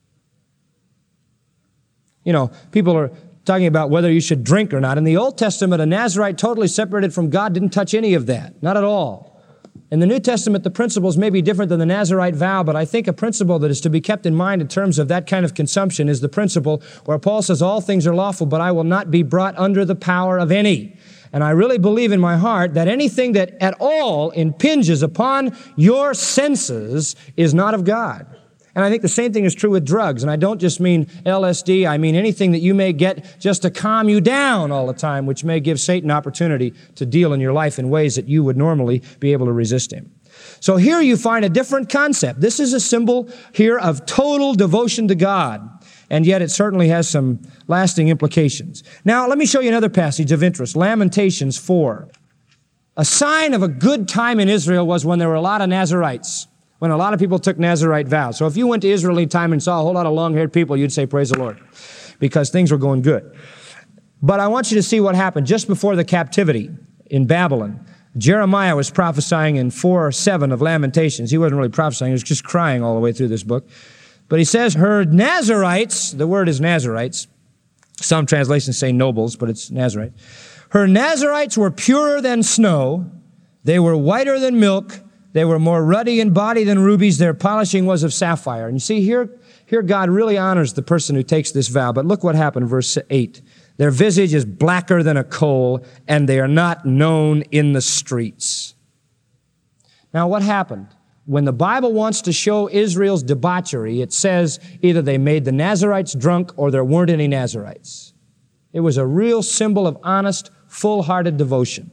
You know, people are talking about whether you should drink or not. In the Old Testament, a Nazirite totally separated from God didn't touch any of that. Not at all. In the New Testament, the principles may be different than the Nazirite vow, but I think a principle that is to be kept in mind in terms of that kind of consumption is the principle where Paul says, all things are lawful, but I will not be brought under the power of any. And I really believe in my heart that anything that at all impinges upon your senses is not of God. And I think the same thing is true with drugs. And I don't just mean L S D. I mean anything that you may get just to calm you down all the time, which may give Satan opportunity to deal in your life in ways that you would normally be able to resist him. So here you find a different concept. This is a symbol here of total devotion to God. And yet it certainly has some lasting implications. Now, let me show you another passage of interest. Lamentations four. A sign of a good time in Israel was when there were a lot of Nazirites, when a lot of people took Nazirite vows. So if you went to Israel any time and saw a whole lot of long-haired people, you'd say, praise the Lord, because things were going good. But I want you to see what happened just before the captivity in Babylon. Jeremiah was prophesying in four seven of Lamentations. He wasn't really prophesying, he was just crying all the way through this book. But he says, her Nazirites, the word is Nazirites. Some translations say nobles, but it's Nazirite. Her Nazirites were purer than snow. They were whiter than milk. They were more ruddy in body than rubies. Their polishing was of sapphire. And you see, here, here God really honors the person who takes this vow. But look what happened, verse eight. Their visage is blacker than a coal, and they are not known in the streets. Now, what happened? When the Bible wants to show Israel's debauchery, it says either they made the Nazirites drunk or there weren't any Nazirites. It was a real symbol of honest, full-hearted devotion.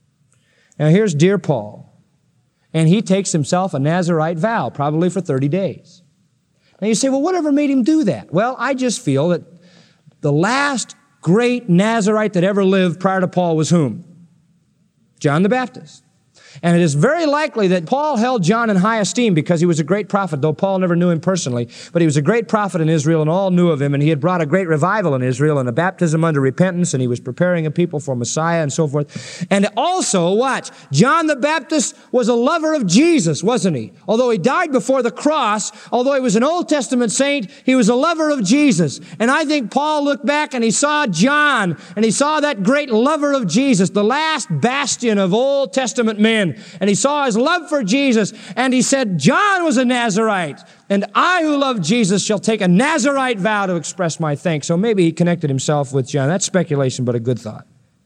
Now, here's dear Paul. And he takes himself a Nazirite vow, probably for thirty days. Now you say, well, whatever made him do that? Well, I just feel that the last great Nazirite that ever lived prior to Paul was whom? John the Baptist. And it is very likely that Paul held John in high esteem because he was a great prophet, though Paul never knew him personally. But he was a great prophet in Israel, and all knew of him, and he had brought a great revival in Israel and a baptism unto repentance, and he was preparing a people for Messiah and so forth. And also, watch, John the Baptist was a lover of Jesus, wasn't he? Although he died before the cross, although he was an Old Testament saint, he was a lover of Jesus. And I think Paul looked back and he saw John, and he saw that great lover of Jesus, the last bastion of Old Testament men. And he saw his love for Jesus, and he said, John was a Nazirite, and I who love Jesus shall take a Nazirite vow to express my thanks. So maybe he connected himself with John. That's speculation, but a good thought.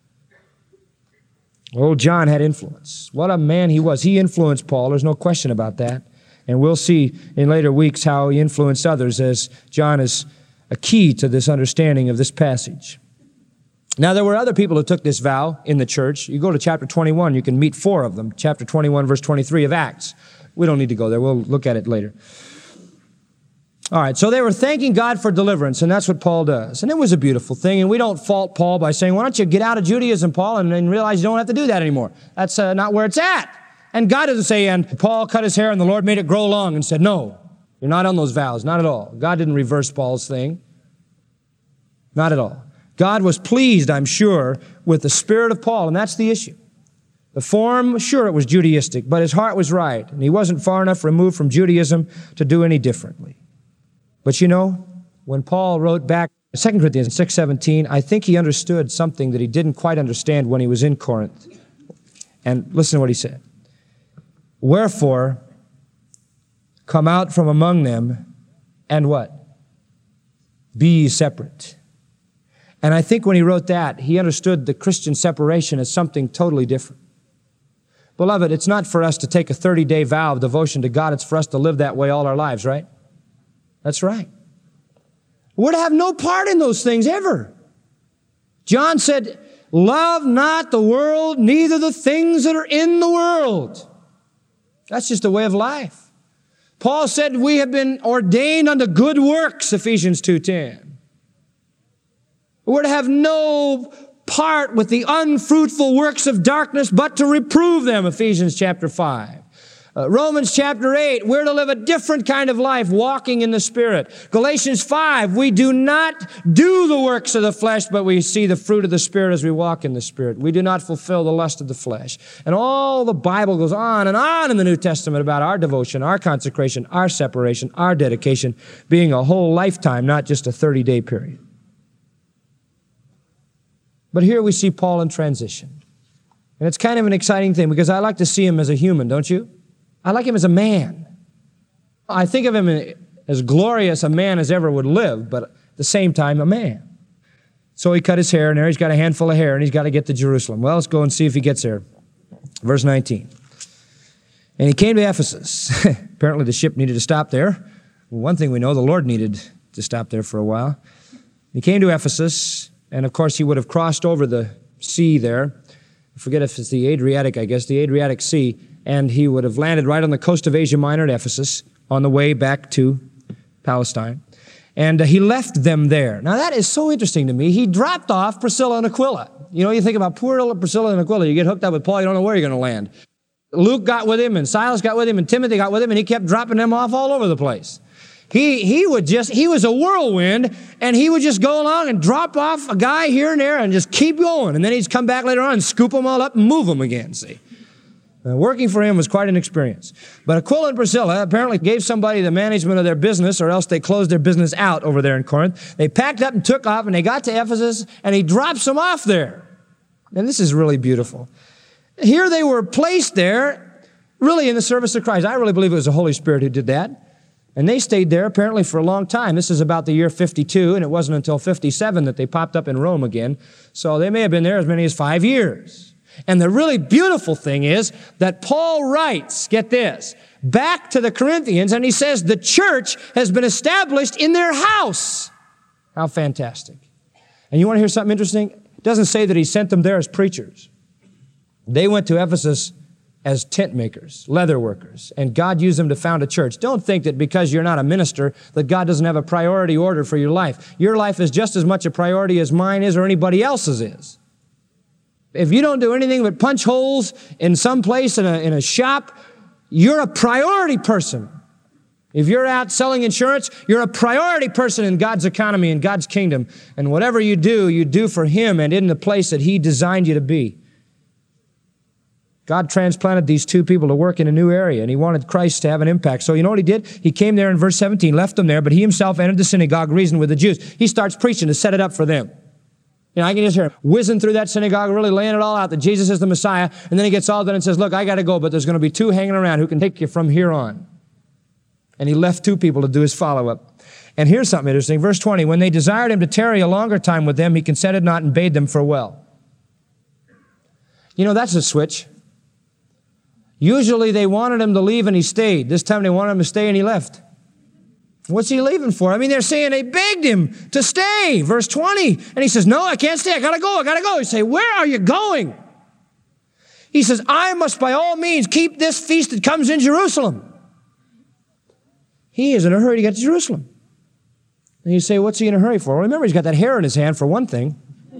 Old John had influence. What a man he was. He influenced Paul. There's no question about that. And we'll see in later weeks how he influenced others, as John is a key to this understanding of this passage. Now, there were other people who took this vow in the church. You go to chapter twenty-one, you can meet four of them. Chapter twenty-one, verse twenty-three of Acts. We don't need to go there. We'll look at it later. All right, so they were thanking God for deliverance, and that's what Paul does. And it was a beautiful thing, and we don't fault Paul by saying, why don't you get out of Judaism, Paul, and, and realize you don't have to do that anymore. That's uh, not where it's at. And God doesn't say, and Paul cut his hair, and the Lord made it grow long, and said, no, you're not on those vows. Not at all. God didn't reverse Paul's thing. Not at all. God was pleased, I'm sure, with the spirit of Paul, and that's the issue. The form, sure, it was Judaistic, but his heart was right, and he wasn't far enough removed from Judaism to do any differently. But you know, when Paul wrote back Second Corinthians six seventeen, I think he understood something that he didn't quite understand when he was in Corinth. And listen to what he said. Wherefore, come out from among them, and what? Be ye separate. And I think when he wrote that, he understood the Christian separation as something totally different. Beloved, it's not for us to take a thirty-day vow of devotion to God. It's for us to live that way all our lives, right? That's right. We're to have no part in those things ever. John said, love not the world, neither the things that are in the world. That's just a way of life. Paul said, we have been ordained unto good works, Ephesians two ten. We're to have no part with the unfruitful works of darkness, but to reprove them, Ephesians chapter five. Uh, Romans chapter eight, we're to live a different kind of life, walking in the Spirit. Galatians five, we do not do the works of the flesh, but we see the fruit of the Spirit as we walk in the Spirit. We do not fulfill the lust of the flesh. And all the Bible goes on and on in the New Testament about our devotion, our consecration, our separation, our dedication, being a whole lifetime, not just a thirty-day period. But here we see Paul in transition. And it's kind of an exciting thing because I like to see him as a human, don't you? I like him as a man. I think of him as glorious a man as ever would live, but at the same time, a man. So he cut his hair, and there he's got a handful of hair, and he's got to get to Jerusalem. Well, let's go and see if he gets there. Verse nineteen. And he came to Ephesus. Apparently the ship needed to stop there. Well, one thing we know, the Lord needed to stop there for a while. He came to Ephesus. And, of course, he would have crossed over the sea there. I forget if it's the Adriatic, I guess, the Adriatic Sea. And he would have landed right on the coast of Asia Minor at Ephesus on the way back to Palestine. And uh, he left them there. Now, that is so interesting to me. He dropped off Priscilla and Aquila. You know, you think about poor little Priscilla and Aquila. You get hooked up with Paul, you don't know where you're going to land. Luke got with him, and Silas got with him, and Timothy got with him, and he kept dropping them off all over the place. He, he would just, he was a whirlwind, and he would just go along and drop off a guy here and there and just keep going. And then he'd come back later on and scoop them all up and move them again, see. Uh, working for him was quite an experience. But Aquila and Priscilla apparently gave somebody the management of their business, or else they closed their business out over there in Corinth. They packed up and took off, and they got to Ephesus, and he drops them off there. And this is really beautiful. Here they were placed there, really in the service of Christ. I really believe it was the Holy Spirit who did that. And they stayed there apparently for a long time. This is about the year fifty-two, and it wasn't until fifty-seven that they popped up in Rome again. So they may have been there as many as five years. And the really beautiful thing is that Paul writes, get this, back to the Corinthians, and he says the church has been established in their house. How fantastic. And you want to hear something interesting? It doesn't say that he sent them there as preachers. They went to Ephesus as tent makers, leather workers, and God used them to found a church. Don't think that because you're not a minister that God doesn't have a priority order for your life. Your life is just as much a priority as mine is or anybody else's is. If you don't do anything but punch holes in some place in a, in a shop, you're a priority person. If you're out selling insurance, you're a priority person in God's economy, in God's kingdom. And whatever you do, you do for Him and in the place that He designed you to be. God transplanted these two people to work in a new area, and He wanted Christ to have an impact. So you know what He did? He came there in verse seventeen, left them there, but He Himself entered the synagogue, reasoned with the Jews. He starts preaching to set it up for them. You know, I can just hear him whizzing through that synagogue, really laying it all out that Jesus is the Messiah, and then He gets all done and says, look, I got to go, but there's going to be two hanging around who can take you from here on. And He left two people to do His follow-up. And here's something interesting. Verse twenty, when they desired Him to tarry a longer time with them, He consented not and bade them farewell. You know, that's a switch. Usually they wanted Him to leave and He stayed. This time they wanted Him to stay and He left. What's He leaving for? I mean, they're saying they begged Him to stay. Verse twenty. And He says, no, I can't stay. I got to go. I got to go. You say, where are you going? He says, I must by all means keep this feast that comes in Jerusalem. He is in a hurry to get to Jerusalem. And you say, what's He in a hurry for? Well, remember, He's got that hair in His hand for one thing.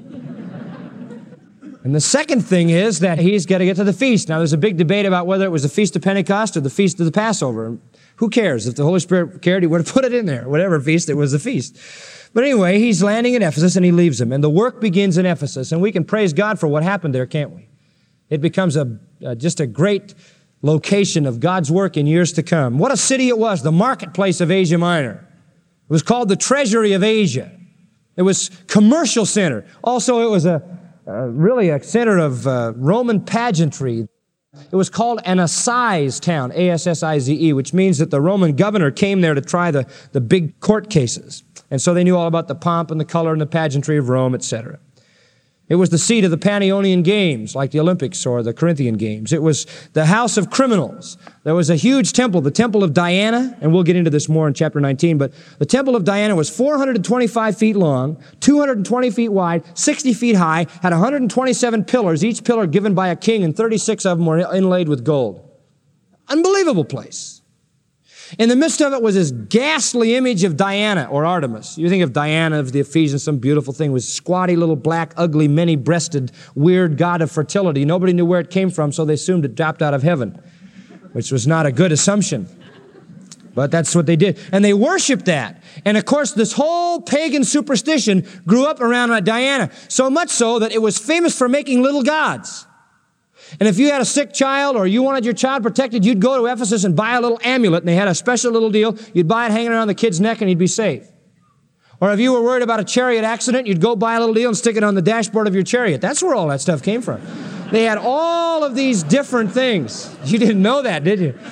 And the second thing is that He's got to get to the feast. Now, there's a big debate about whether it was the Feast of Pentecost or the Feast of the Passover. Who cares? If the Holy Spirit cared, He would have put it in there. Whatever feast, it was the feast. But anyway, He's landing in Ephesus and He leaves them. And the work begins in Ephesus. And we can praise God for what happened there, can't we? It becomes a, uh, just a great location of God's work in years to come. What a city it was, the marketplace of Asia Minor. It was called the treasury of Asia. It was commercial center. Also, it was a uh, really a center of uh, Roman pageantry. It was called an assize town, A S S I Z E, which means that the Roman governor came there to try the, the big court cases. And so they knew all about the pomp and the color and the pageantry of Rome, et cetera. It was the seat of the Panionian Games, like the Olympics or the Corinthian Games. It was the house of criminals. There was a huge temple, the Temple of Diana, and we'll get into this more in chapter nineteen, but the Temple of Diana was four hundred twenty-five feet long, two hundred twenty feet wide, sixty feet high, had one hundred twenty-seven pillars, each pillar given by a king, and thirty-six of them were inlaid with gold. Unbelievable place. In the midst of it was this ghastly image of Diana or Artemis. You think of Diana of the Ephesians, some beautiful thing, was squatty little black, ugly, many-breasted, weird god of fertility. Nobody knew where it came from, so they assumed it dropped out of heaven, which was not a good assumption. But that's what they did. And they worshiped that. And of course, this whole pagan superstition grew up around Diana, so much so that it was famous for making little gods. And if you had a sick child or you wanted your child protected, you'd go to Ephesus and buy a little amulet, and they had a special little deal. You'd buy it hanging around the kid's neck and he'd be safe. Or if you were worried about a chariot accident, you'd go buy a little deal and stick it on the dashboard of your chariot. That's where all that stuff came from. They had all of these different things. You didn't know that, did you?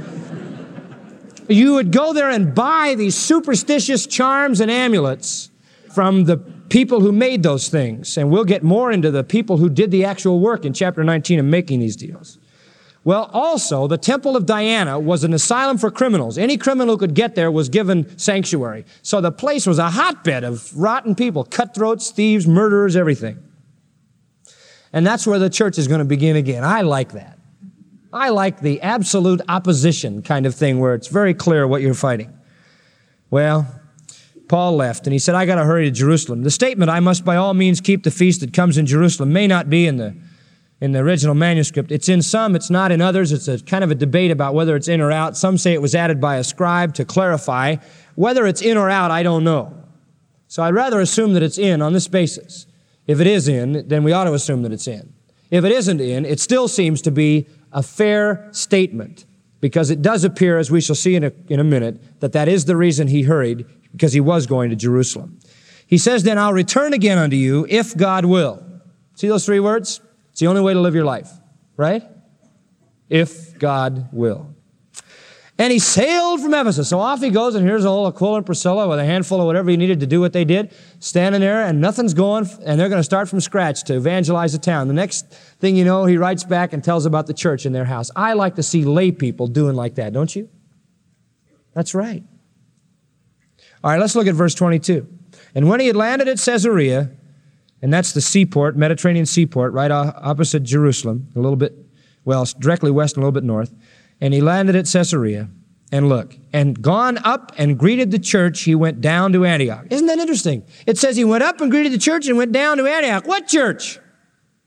You would go there and buy these superstitious charms and amulets from the people who made those things. And we'll get more into the people who did the actual work in chapter nineteen of making these deals. Well, also, the Temple of Diana was an asylum for criminals. Any criminal who could get there was given sanctuary. So the place was a hotbed of rotten people, cutthroats, thieves, murderers, everything. And that's where the church is going to begin again. I like that. I like the absolute opposition kind of thing where it's very clear what you're fighting. Well, Paul left, and he said, I got to hurry to Jerusalem. The statement, I must by all means keep the feast that comes in Jerusalem, may not be in the in the original manuscript. It's in some, it's not in others. It's a kind of a debate about whether it's in or out. Some say it was added by a scribe to clarify. Whether it's in or out, I don't know. So I'd rather assume that it's in on this basis. If it is in, then we ought to assume that it's in. If it isn't in, it still seems to be a fair statement, because it does appear, as we shall see in a, in a minute, that that is the reason he hurried, because he was going to Jerusalem. He says, then I'll return again unto you, if God will. See those three words? It's the only way to live your life, right? If God will. And he sailed from Ephesus. So off he goes, and here's old Aquila and Priscilla with a handful of whatever he needed to do what they did, standing there, and nothing's going, and they're going to start from scratch to evangelize the town. The next thing you know, he writes back and tells about the church in their house. I like to see lay people doing like that, don't you? That's right. All right, let's look at verse twenty-two. And when he had landed at Caesarea, and that's the seaport, Mediterranean seaport, right opposite Jerusalem, a little bit, well, directly west and a little bit north. And he landed at Caesarea, and look, and gone up and greeted the church, he went down to Antioch. Isn't that interesting? It says he went up and greeted the church and went down to Antioch. What church?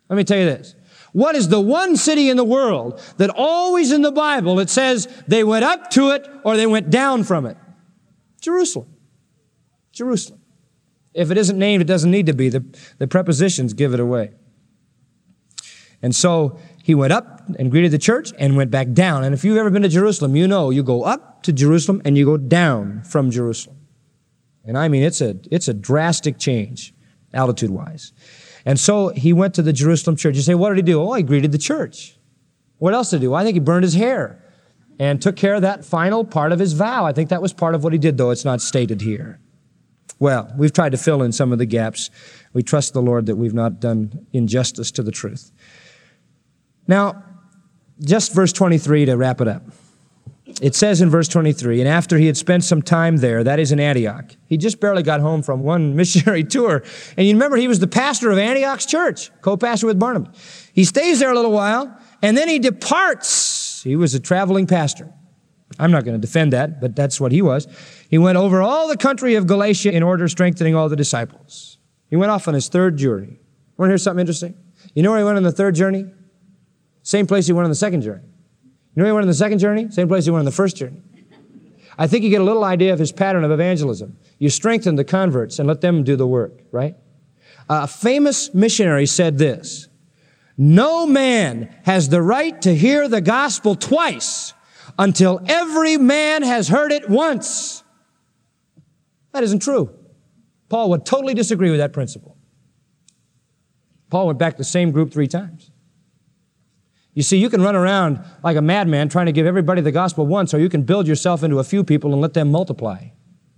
Let me tell you this. What is the one city in the world that always in the Bible it says they went up to it or they went down from it? Jerusalem. Jerusalem. If it isn't named, it doesn't need to be. The, the prepositions give it away. And so he went up and greeted the church and went back down. And if you've ever been to Jerusalem, you know you go up to Jerusalem and you go down from Jerusalem. And I mean, it's a, it's a drastic change, altitude-wise. And so he went to the Jerusalem church. You say, what did he do? Oh, he greeted the church. What else did he do? I think he burned his hair and took care of that final part of his vow. I think that was part of what he did, though it's not stated here. Well, we've tried to fill in some of the gaps. We trust the Lord that we've not done injustice to the truth. Now, just verse twenty-three to wrap it up. It says in verse twenty-three, and after he had spent some time there, that is in Antioch, he just barely got home from one missionary tour. And you remember he was the pastor of Antioch's church, co-pastor with Barnabas. He stays there a little while, and then he departs. He was a traveling pastor. I'm not going to defend that, but that's what he was. He went over all the country of Galatia in order strengthening all the disciples. He went off on his third journey. Want to hear something interesting? You know where he went on the third journey? Same place he went on the second journey. You know where he went on the second journey? Same place he went on the first journey. I think you get a little idea of his pattern of evangelism. You strengthen the converts and let them do the work, right? A famous missionary said this, no man has the right to hear the gospel twice until every man has heard it once. That isn't true. Paul would totally disagree with that principle. Paul went back to the same group three times. You see, you can run around like a madman trying to give everybody the gospel once, or you can build yourself into a few people and let them multiply.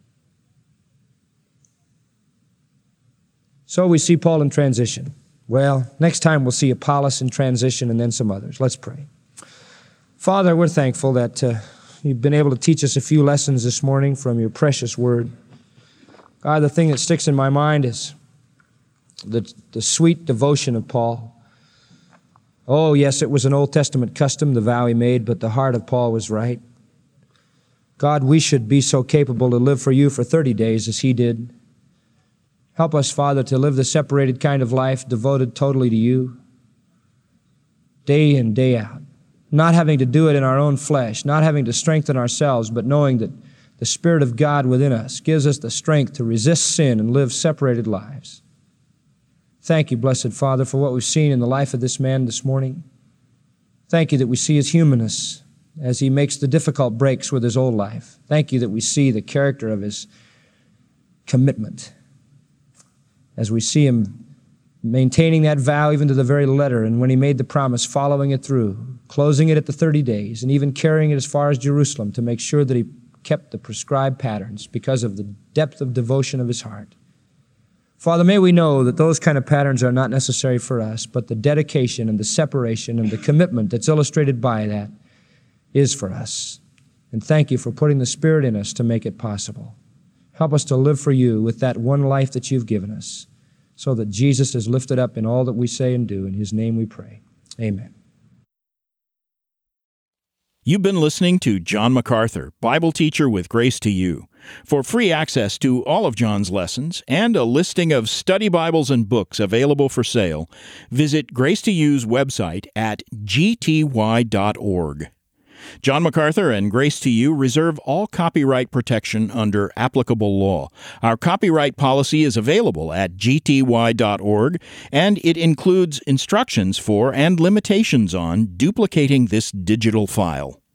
So we see Paul in transition. Well, next time we'll see Apollos in transition and then some others. Let's pray. Father, we're thankful that uh, you've been able to teach us a few lessons this morning from your precious word. God, the thing that sticks in my mind is the, the sweet devotion of Paul. Oh, yes, it was an Old Testament custom, the vow he made, but the heart of Paul was right. God, we should be so capable to live for you for thirty days as he did. Help us, Father, to live the separated kind of life devoted totally to you, day in, day out. Not having to do it in our own flesh, not having to strengthen ourselves, but knowing that the Spirit of God within us gives us the strength to resist sin and live separated lives. Thank you, blessed Father, for what we've seen in the life of this man this morning. Thank you that we see his humanness as he makes the difficult breaks with his old life. Thank you that we see the character of his commitment as we see him maintaining that vow even to the very letter, and when he made the promise, following it through, closing it at the thirty days, and even carrying it as far as Jerusalem to make sure that he kept the prescribed patterns because of the depth of devotion of his heart. Father, may we know that those kind of patterns are not necessary for us, but the dedication and the separation and the commitment that's illustrated by that is for us. And thank you for putting the Spirit in us to make it possible. Help us to live for you with that one life that you've given us, so that Jesus is lifted up in all that we say and do. In his name we pray. Amen. You've been listening to John MacArthur, Bible teacher with Grace to You. For free access to all of John's lessons and a listing of study Bibles and books available for sale, visit Grace to You's website at g t y dot org. John MacArthur and Grace to You reserve all copyright protection under applicable law. Our copyright policy is available at g t y dot org, and it includes instructions for and limitations on duplicating this digital file.